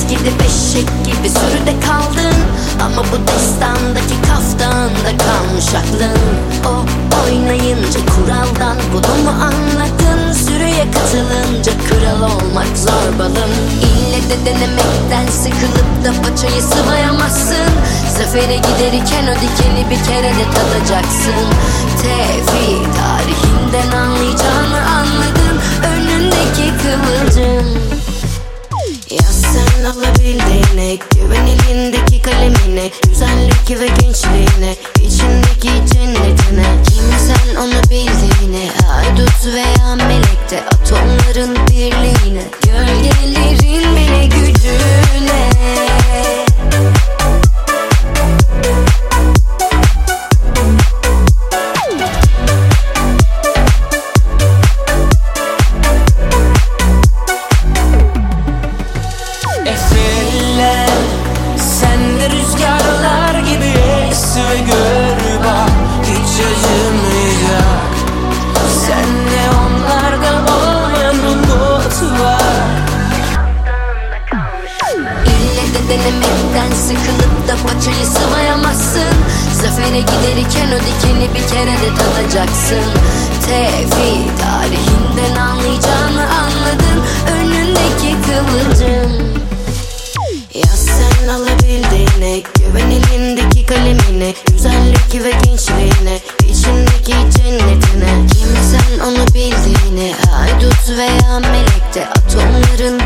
Eskidi eşek gibi sürüde kaldın, ama bu destandaki kaftanda kalmış aklın. O oynayınca kuraldan bunu mu anladın? Sürüye katılınca kral olmak zor balım. İlle de denemekten sıkılıp da paçayı sıvayamazsın. Zafere giderken o dikeni bir kere de tadacaksın. Tevfik tarihinden anlayacağını anladın, önündeki kıvılcım. Yaz sen alabildiğine, güven elindeki kalemine, güzellik ve gençliğine, içindeki cennetine. Kim sen onu bildiğine, haydut veya melekte, atomların birliğine, gölgelerin bile gücüne. Sen de rüzgarlar gibi es ve gör bak, hiç acımayacak. Sende onlarda olmayan umut var. İlle de denemekten sıkılıp da paçayı sıvayamazsın. Zafere giderken o dikeni bir kere de tadacaksın. Tevfik tarihinden anlayacağını anladın, önündeki kıvılcım. Yaz sen alabildiğine, güven elindeki kalemine, güzellik ve gençliğine, içindeki cennetine. Kim sen onu bildiğine, haydut veya melekte, atomların